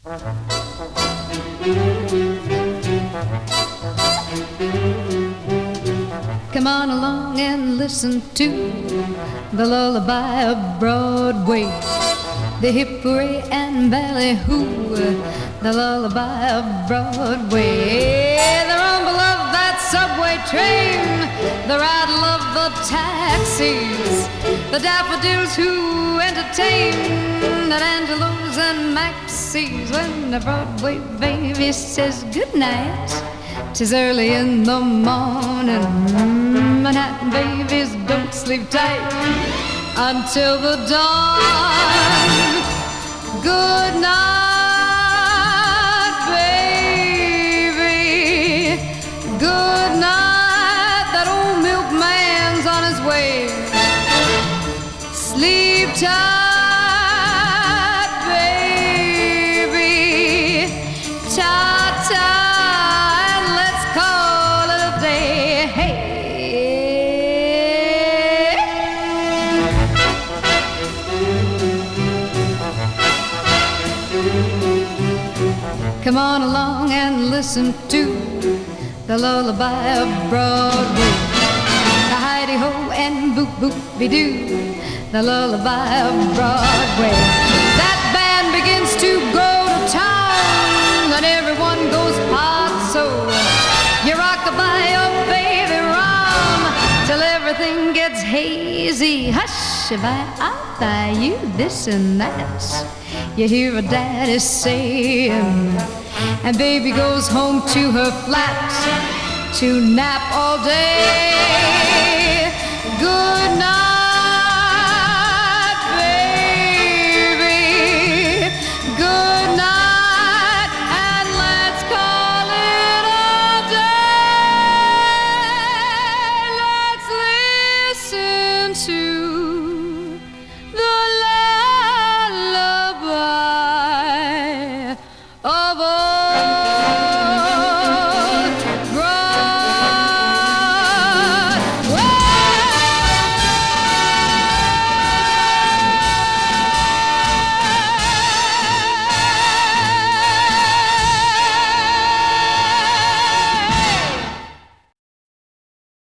Come on along and listen to the lullaby of Broadway, the hip hooray and ballyhoo, the lullaby of Broadway, the rumble of that subway train, the rattle of the taxis, the daffodils who entertain at Angelo's and Maxie's. When the Broadway baby says goodnight, 'tis early in the morning. Manhattan babies don't sleep tight until the dawn. Good night, baby. Good night. That old milkman's on his way. Sleep tight, baby. Ta-ta. Come on along and listen to the lullaby of Broadway, the hidey-ho and boop-boop-be-doo, the lullaby of Broadway. That band begins to go to town and everyone goes pazzo. You rock-a-bye your baby round till everything gets hazy. Hush-a-bye, I'll buy you this and that, you hear a daddy saying, and baby goes home to her flat to nap all day. Good night.